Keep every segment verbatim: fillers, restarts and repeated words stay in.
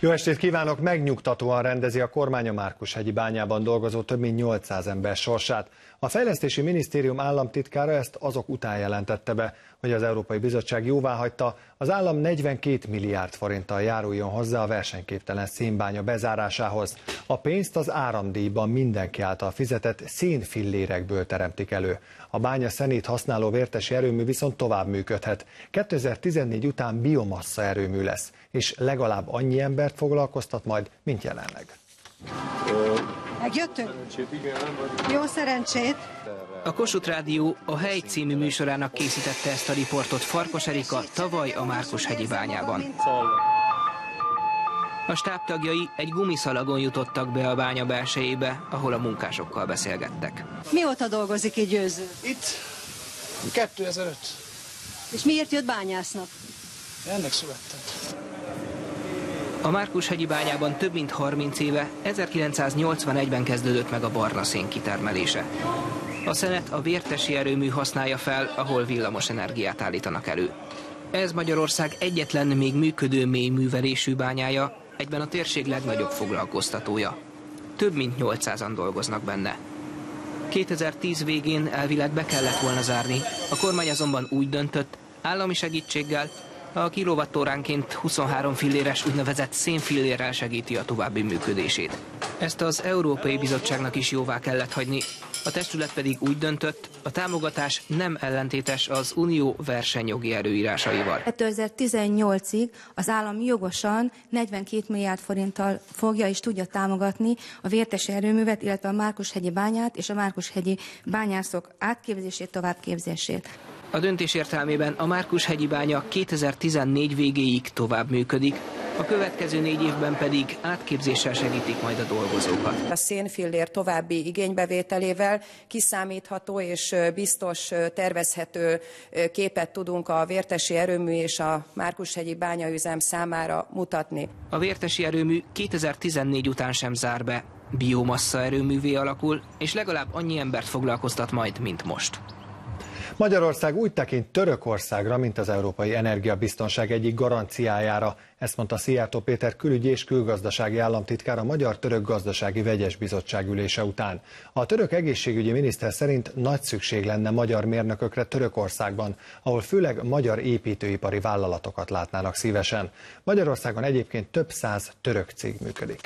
Jó estét kívánok! Megnyugtatóan rendezi a kormány a Márkushegyi bányában dolgozó több mint nyolcszáz ember sorsát. A Fejlesztési Minisztérium államtitkára ezt azok után jelentette be, hogy az Európai Bizottság jóváhagyta, az állam negyvenkét milliárd forinttal járuljon hozzá a versenyképtelen szénbánya bezárásához. A pénzt az áramdíjban mindenki által fizetett szénfillérekből teremtik elő. A bánya szenét használó vértesi erőmű viszont tovább működhet. kétezer-tizennégy után biomassa erőmű lesz, és legalább annyi embert foglalkoztat majd, mint jelenleg. Megjöttünk? Jó szerencsét! A Kossuth Rádió a Hely című műsorának készítette ezt a riportot Farkas Erika tavaly a Márkushegyi bányában. A stáb tagjai egy gumiszalagon jutottak be a bánya belsejébe, ahol a munkásokkal beszélgettek. Mióta dolgozik így Győző? Itt kétezer-öt. És miért jött bányásznak? Ennek születtem. A Márkushegyi bányában több mint harminc éve, ezerkilencszáznyolcvanegyben kezdődött meg a barna szén kitermelése. A szenet a vértesi erőmű használja fel, ahol villamos energiát állítanak elő. Ez Magyarország egyetlen még működő mély művelésű bányája, egyben a térség legnagyobb foglalkoztatója. Több mint nyolcszázan dolgoznak benne. kétezer-tíz végén elvileg be kellett volna zárni, a kormány azonban úgy döntött, állami segítséggel, a kilovattóránként huszonhárom filléres úgynevezett szénfillérrel segíti a további működését. Ezt az Európai Bizottságnak is jóvá kellett hagyni, a testület pedig úgy döntött, a támogatás nem ellentétes az unió versenyjogi előírásaival. kétezer-tizennyolcig az állam jogosan negyvenkét milliárd forinttal fogja és tudja támogatni a vértesi erőművet, illetve a Márkushegyi bányát és a Márkushegyi bányászok átképzését, továbbképzését. A döntés értelmében a Márkushegyi bánya kétezer-tizennégy végéig tovább működik, a következő négy évben pedig átképzéssel segítik majd a dolgozókat. A szénfillér további igénybevételével kiszámítható és biztos tervezhető képet tudunk a vértesi erőmű és a Márkushegyi bányaüzem számára mutatni. A vértesi erőmű kétezer-tizennégy után sem zár be, biomassa erőművé alakul, és legalább annyi embert foglalkoztat majd, mint most. Magyarország úgy tekint Törökországra, mint az európai energiabiztonság egyik garanciájára. Ezt mondta Szijjártó Péter külügyi és külgazdasági államtitkár a Magyar-Török Gazdasági Vegyes Bizottság ülése után. A török egészségügyi miniszter szerint nagy szükség lenne magyar mérnökökre Törökországban, ahol főleg magyar építőipari vállalatokat látnának szívesen. Magyarországon egyébként több száz török cég működik.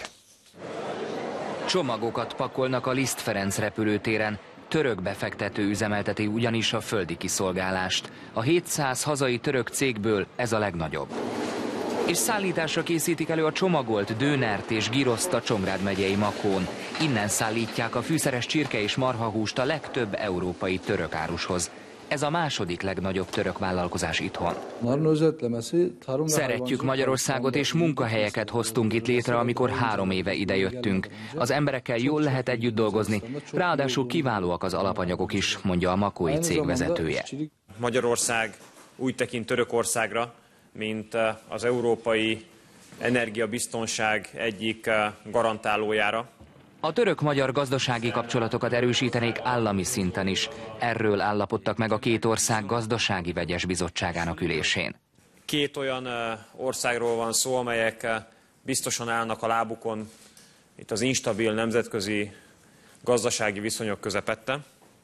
Csomagokat pakolnak a Liszt Ferenc repülőtéren. Török befektető üzemelteti ugyanis a földi kiszolgálást. A hétszáz hazai török cégből ez a legnagyobb. És szállításra készítik elő a csomagolt dőnert és giroszt a Csongrád megyei Makón. Innen szállítják a fűszeres csirke és marhahúst a legtöbb európai török árushoz. Ez a második legnagyobb török vállalkozás itthon. Szeretjük Magyarországot, és munkahelyeket hoztunk itt létre, amikor három éve idejöttünk. Az emberekkel jól lehet együtt dolgozni, ráadásul kiválóak az alapanyagok is, mondja a makói cég vezetője. Magyarország úgy tekint Törökországra, mint az európai energiabiztonság egyik garantálójára. A török-magyar gazdasági kapcsolatokat erősítenék állami szinten is. Erről állapodtak meg a két ország gazdasági vegyes bizottságának ülésén. Két olyan országról van szó, amelyek biztosan állnak a lábukon itt az instabil nemzetközi gazdasági viszonyok közepette.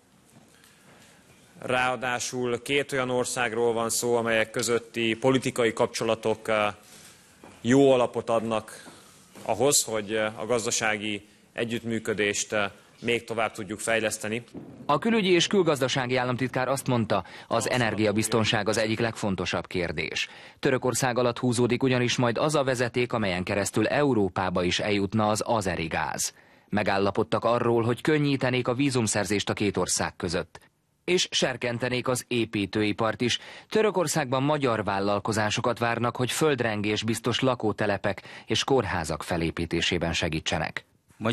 Ráadásul két olyan országról van szó, amelyek közötti politikai kapcsolatok jó alapot adnak ahhoz, hogy a gazdasági együttműködést még tovább tudjuk fejleszteni. A külügyi és külgazdasági államtitkár azt mondta, az energiabiztonság az egyik legfontosabb kérdés. Törökország alatt húzódik ugyanis majd az a vezeték, amelyen keresztül Európába is eljutna az azeri gáz. Megállapodtak arról, hogy könnyítenék a vízumszerzést a két ország között. És serkentenék az építőipart is. Törökországban magyar vállalkozásokat várnak, hogy földrengés biztos lakótelepek és kórházak felépítésében segítsenek.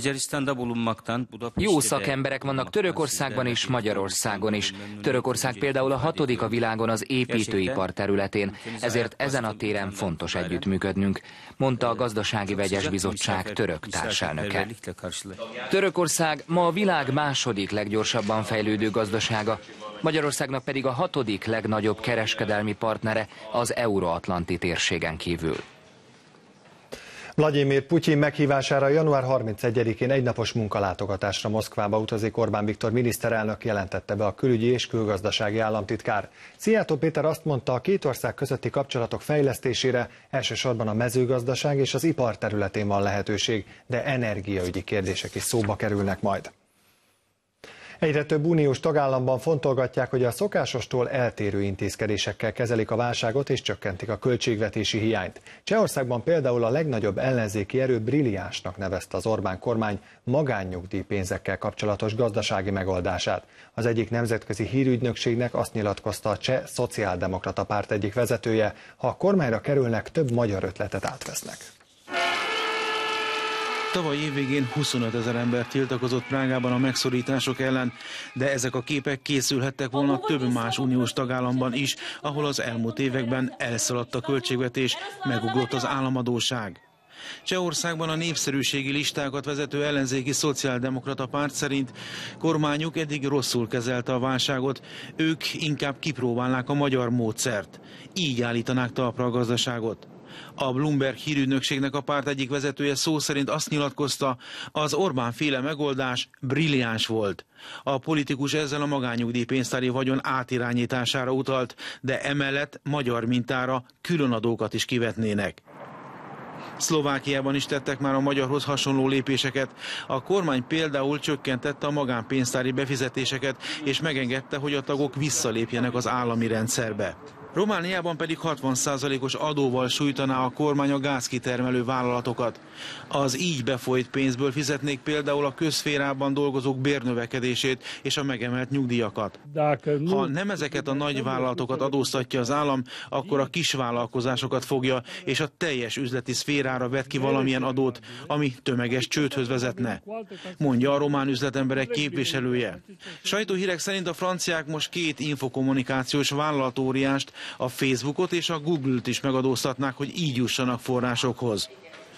Jó szakemberek vannak Törökországban és Magyarországon is. Törökország például a hatodik a világon az építőipar területén, ezért ezen a téren fontos együttműködnünk, mondta a Gazdasági Vegyes Bizottság török társelnöke. Törökország ma a világ második leggyorsabban fejlődő gazdasága, Magyarországnak pedig a hatodik legnagyobb kereskedelmi partnere az euróatlanti térségen kívül. Vladimir Putyin meghívására január harmincegyedikén egynapos munkalátogatásra Moszkvába utazik Orbán Viktor miniszterelnök, jelentette be a külügyi és külgazdasági államtitkár. Szijjártó Péter azt mondta, a két ország közötti kapcsolatok fejlesztésére elsősorban a mezőgazdaság és az ipar területén van lehetőség, de energiaügyi kérdések is szóba kerülnek majd. Egyre több uniós tagállamban fontolgatják, hogy a szokásostól eltérő intézkedésekkel kezelik a válságot és csökkentik a költségvetési hiányt. Csehországban például a legnagyobb ellenzéki erő brilliánsnak nevezte az Orbán kormány magánnyugdíjpénzekkel kapcsolatos gazdasági megoldását. Az egyik nemzetközi hírügynökségnek azt nyilatkozta a Cseh Szociáldemokrata Párt egyik vezetője, ha a kormányra kerülnek, több magyar ötletet átvesznek. Tavaly évvégén huszonöt ezer ember tiltakozott Prágában a megszorítások ellen, de ezek a képek készülhettek volna több más uniós tagállamban is, ahol az elmúlt években elszaladt a költségvetés, megugrott az államadósság. Csehországban a népszerűségi listákat vezető ellenzéki szociáldemokrata párt szerint kormányuk eddig rosszul kezelte a válságot, ők inkább kipróbálnák a magyar módszert. Így állítanák talpra a gazdaságot. A Bloomberg hírügynökségnek a párt egyik vezetője szó szerint azt nyilatkozta, az Orbán-féle megoldás brilliáns volt. A politikus ezzel a magánnyugdíjpénztári vagyon átirányítására utalt, de emellett magyar mintára különadókat is kivetnének. Szlovákiában is tettek már a magyarhoz hasonló lépéseket. A kormány például csökkentette a magánpénztári befizetéseket, és megengedte, hogy a tagok visszalépjenek az állami rendszerbe. Romániában pedig hatvan százalékos adóval sújtaná a kormány a gázkitermelő vállalatokat. Az így befolyt pénzből fizetnék például a közszférában dolgozók bérnövekedését és a megemelt nyugdíjakat. Ha nem ezeket a nagy vállalatokat adóztatja az állam, akkor a kisvállalkozásokat fogja, és a teljes üzleti szférára vet ki valamilyen adót, ami tömeges csődhöz vezetne, mondja a román üzletemberek képviselője. Sajtóhírek szerint a franciák most két infokommunikációs vállalatóriást, a Facebookot és a Google-t is megadóztatnák, hogy így jussanak forrásokhoz.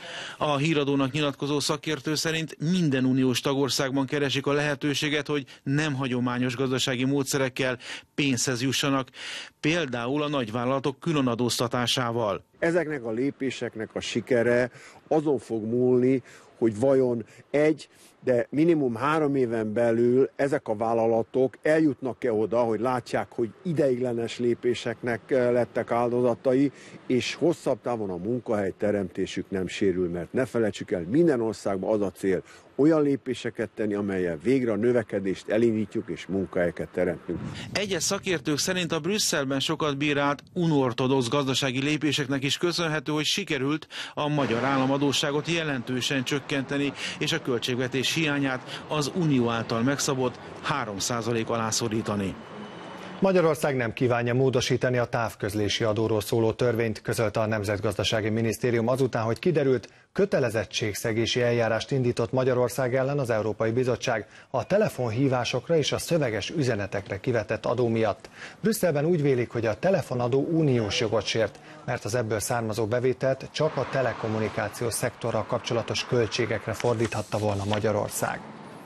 A híradónak nyilatkozó szakértő szerint minden uniós tagországban keresik a lehetőséget, hogy nem hagyományos gazdasági módszerekkel pénzhez jussanak, például a nagyvállalatok különadóztatásával. Ezeknek a lépéseknek a sikere azon fog múlni, hogy vajon egy, de minimum három éven belül ezek a vállalatok eljutnak-e oda, hogy látják, hogy ideiglenes lépéseknek lettek áldozatai, és hosszabb távon a munkahely teremtésük nem sérül, mert ne felejtsük el, minden országban az a cél, olyan lépéseket tenni, amellyel végre a növekedést elindítjuk és munkahelyeket teremtünk. Egyes szakértők szerint a Brüsszelben sokat bírált unortodox gazdasági lépéseknek is köszönhető, hogy sikerült a magyar államadósságot jelentősen csökkenteni, és a költségvetés hiányát az unió által megszabott három százalék alá szorítani. Magyarország nem kívánja módosítani a távközlési adóról szóló törvényt, közölte a Nemzetgazdasági Minisztérium azután, hogy kiderült, kötelezettségszegési eljárást indított Magyarország ellen az Európai Bizottság a telefonhívásokra és a szöveges üzenetekre kivetett adó miatt. Brüsszelben úgy vélik, hogy a telefonadó uniós jogot sért, mert az ebből származó bevételt csak a telekommunikációs szektorral kapcsolatos költségekre fordíthatta volna Magyarország.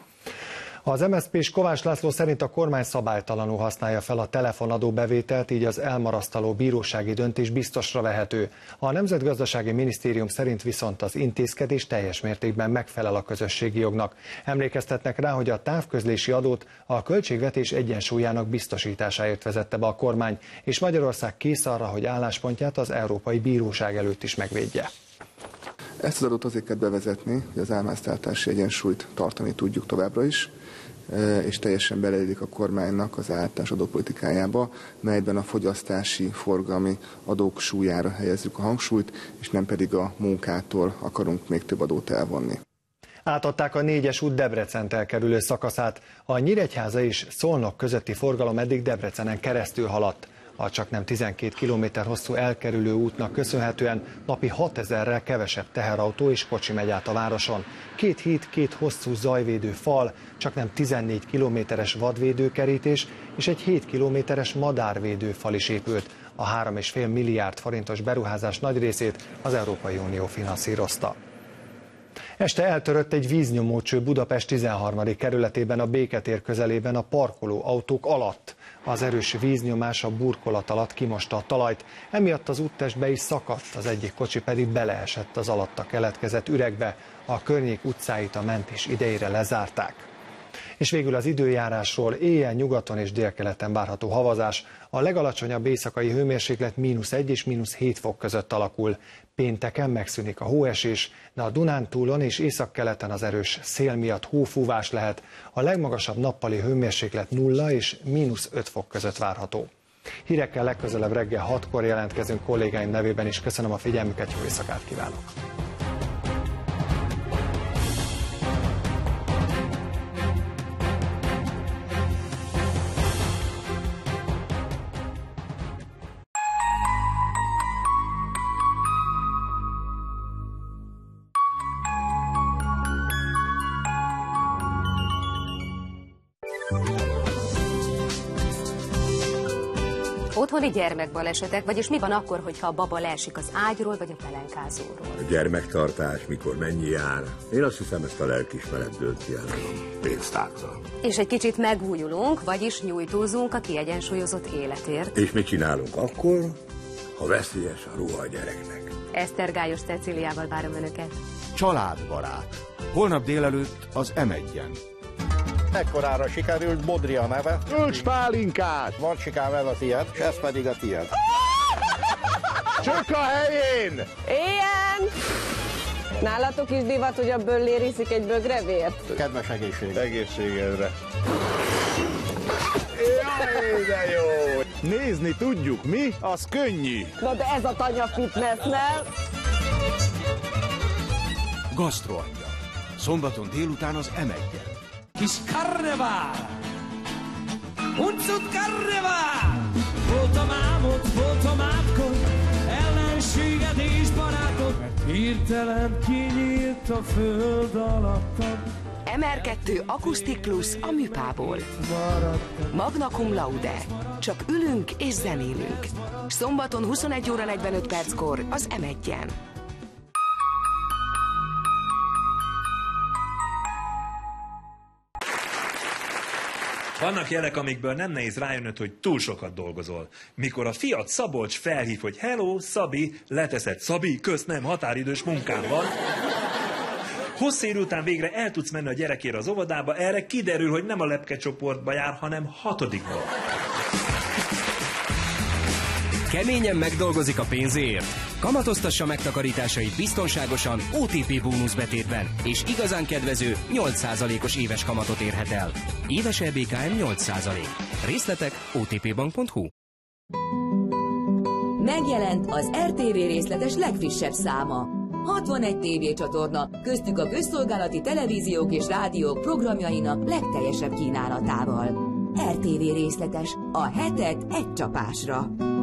Az em es zé pés Kovács László szerint a kormány szabálytalanul használja fel a telefonadó bevételt, így az elmarasztaló bírósági döntés biztosra vehető. A Nemzetgazdasági Minisztérium szerint viszont az intézkedés teljes mértékben megfelel a közösségi jognak. Emlékeztetnek rá, hogy a távközlési adót a költségvetés egyensúlyának biztosításáért vezette be a kormány, és Magyarország kész arra, hogy álláspontját az Európai Bíróság előtt is megvédje. Ezt az adót azért kell bevezetni, hogy az államháztartási egyensúlyt tartani tudjuk továbbra is, és teljesen beleillik a kormánynak az általános adópolitikájába, melyben a fogyasztási, forgalmi adók súlyára helyezzük a hangsúlyt, és nem pedig a munkától akarunk még több adót elvonni. Átadták a négyes út Debrecent elkerülő szakaszát. A Nyíregyháza és Szolnok közötti forgalom eddig Debrecenen keresztül haladt. A csaknem tizenkét kilométer hosszú elkerülő útnak köszönhetően napi hatezerrel kevesebb teherautó és kocsi megy át a városon. Két híd, két hosszú zajvédő fal, csaknem tizennégy kilométeres vadvédőkerítés és egy hét kilométeres madárvédő fal is épült. A három egész öt milliárd forintos beruházás nagy részét az Európai Unió finanszírozta. Este eltörött egy víznyomócső Budapest tizenharmadik kerületében a Béketér közelében a parkoló autók alatt. Az erős víznyomás a burkolat alatt kimosta a talajt, emiatt az úttest be is szakadt, az egyik kocsi pedig beleesett az alatta keletkezett üregbe, a környék utcáit a mentés idejére lezárták. És végül az időjárásról: éjjel nyugaton és délkeleten várható havazás, a legalacsonyabb éjszakai hőmérséklet mínusz egy és mínusz hét fok között alakul. Pénteken megszűnik a hóesés, de a Dunántúlon és északkeleten az erős szél miatt hófúvás lehet, a legmagasabb nappali hőmérséklet nulla és mínusz öt fok között várható. Hírekkel legközelebb reggel hatkor jelentkezünk, kollégáim nevében is köszönöm a figyelmüket, jó éjszakát kívánok! Otthoni gyermekbalesetek, vagyis mi van akkor, hogyha a baba leesik az ágyról vagy a pelenkázóról? A gyermektartás, mikor mennyi jár? Én azt hiszem, ezt a lelkiismeret dönt ki el a pénztárca. És egy kicsit megújulunk, vagyis nyújtózunk a kiegyensúlyozott életért. És mit csinálunk akkor, ha veszélyes a ruha a gyereknek? Esztergályos Cecíliával várom Önöket. Családbarát. Holnap délelőtt az em egyen. Ekkorára sikerült Bodri a neve. Ölcs pálinkát! Marcsikám, ez a tiéd, és ez pedig a tiéd. Csök a helyén! Éljen! Nálatok is divat, hogy a böllér iszik egy bögrevért? Kedves egészség. Egészségedre. Jaj, de jó! Nézni tudjuk mi, az könnyű. Na de ez a tanya fitness, nem? Gasztroangyal. Szombaton délután az em egyen. Kis karnevál! Huncut karnevál! Voltam álmod, voltam átkod, ellenséged és barátod, mert hirtelen kinyílt a föld alattam. em er kettő Akusztik Plusz a műpából. Magna Cum Laude. Csak ülünk és zenélünk. Szombaton huszonegy óra negyvenöt perckor az em egyen. Vannak jelek, amikből nem nehéz rájönnöd, hogy túl sokat dolgozol. Mikor a Fiat Szabolcs felhív, hogy hello, Szabi, leteszed, Szabi, kösz, nem, határidős munkám van. Hosszú idő után végre el tudsz menni a gyerekére az óvodába, erre kiderül, hogy nem a lepke csoportba jár, hanem hatodikba. Keményen megdolgozik a pénzéért. Kamatoztassa megtakarításait biztonságosan o té pé bónuszbetétben, és igazán kedvező nyolc százalékos éves kamatot érhet el. Éves é bé ká em nyolc százalék. Részletek o té pé bank pont hu. Megjelent az er té vé részletes legfrissebb száma. hatvanegy tévécsatorna, köztük a közszolgálati televíziók és rádiók programjainak legteljesebb kínálatával. er té vé részletes, a hetek egy csapásra.